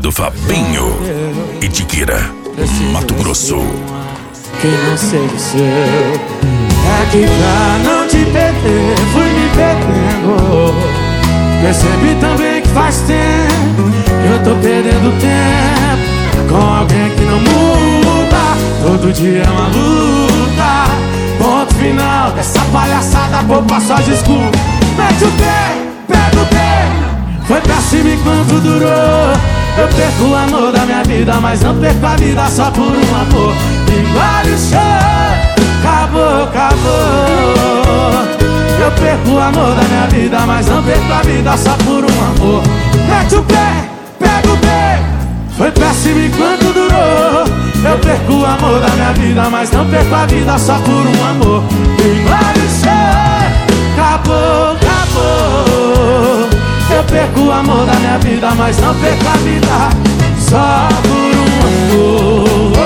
do Fabinho e Tiqueira, Mato Grosso. Que não sei o seu. É que pra não te perder fui me perdendo. Percebi também que faz tempo que eu tô perdendo tempo com alguém que não muda. Todo dia é uma luta. Ponto final dessa palhaçada, poupa só desculpa. Mete o pé, pega o pé. Foi pra cima enquanto durou. Eu perco o amor da minha vida, mas não perco a vida só por um amor. Engole o chão, acabou, acabou. Eu perco o amor da minha vida, mas não perco a vida só por um amor. Mete o pé, pega o pé. Foi péssimo enquanto durou. Eu perco o amor da minha vida, mas não perco a vida só por um amor. Engole o chão, acabou, acabou. Eu perco o amor da minha vida, mas não perco a vida só por um amor.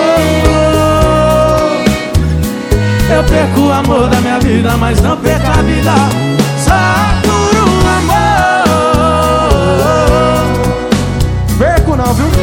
Eu perco o amor da minha vida, mas não perco a vida só por um amor. Perco não, viu?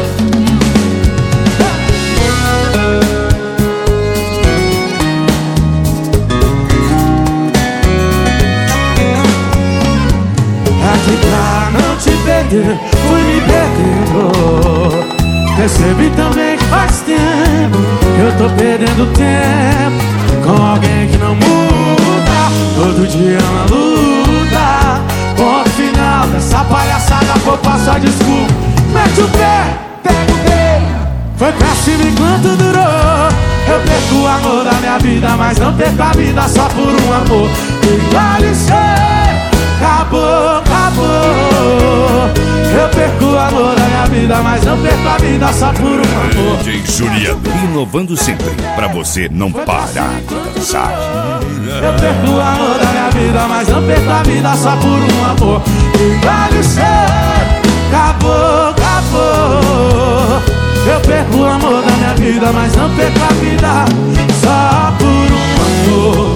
Aqui pra não te perder, fui me perdendo. Percebi também que faz tempo que eu tô perdendo tempo com alguém que não muda. Todo dia é uma luta. Ponto final dessa palhaçada, poupa só desculpa. Mete o pé, pega o pé. Foi péssimo enquanto durou. Eu perco o amor da minha vida, mas não perco a vida só por um amor. Engole o chão, acabou, acabou. Eu perco o amor da minha vida, mas não perco a vida só por um amor. DJ Juliano, inovando sempre, pra você não parar de dançar. Eu perco o amor da minha vida, mas não perco a vida só por um amor. Engole o chão, acabou, acabou. Eu perco o amor da minha vida, mas não perco a vida só por um amor.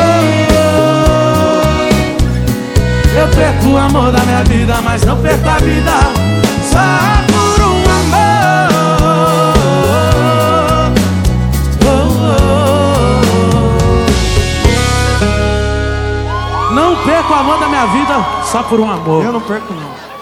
Eu perco o amor da minha vida, mas não perco a vida só por um amor. Não perco o amor da minha vida só por um amor. Eu não perco não.